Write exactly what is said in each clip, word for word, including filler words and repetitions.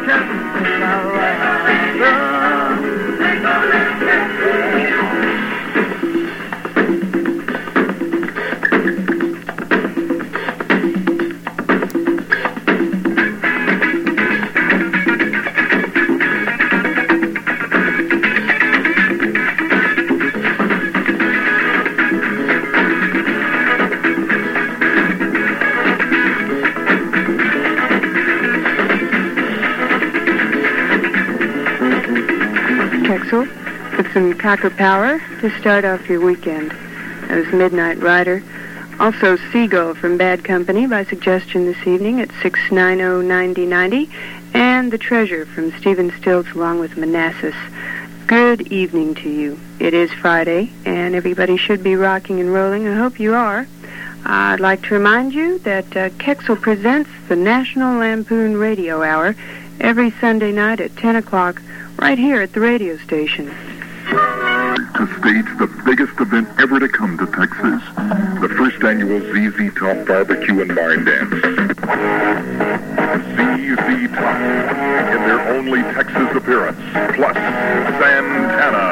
With some Packer Power to start off your weekend. That was Midnight Rider. Also Seagull from Bad Company by suggestion this evening at six nine zero, nine zero nine zero. And The Treasure from Stephen Stilts along with Manassas. Good evening to you. It is Friday and everybody should be rocking and rolling. I hope you are. I'd like to remind you that uh, Kexel presents the National Lampoon Radio Hour every Sunday night at ten o'clock right here at the radio station. To stage the biggest event ever to come to Texas, the first annual Z Z Top Barbecue and Barn Dance. Z Z Top, in their only Texas appearance, plus Santana,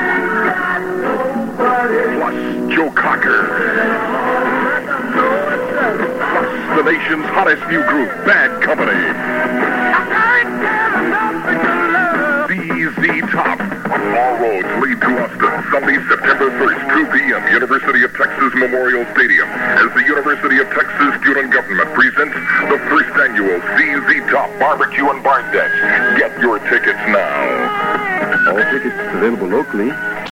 plus Joe Cocker, plus the nation's hottest new group, Bad Company. Z Z Top. All roads lead to Austin, Sunday, September first, two p.m., University of Texas Memorial Stadium, as the University of Texas Student Government presents the first annual Z Z Top Barbecue and Barn Dance. Get your tickets now. All tickets available locally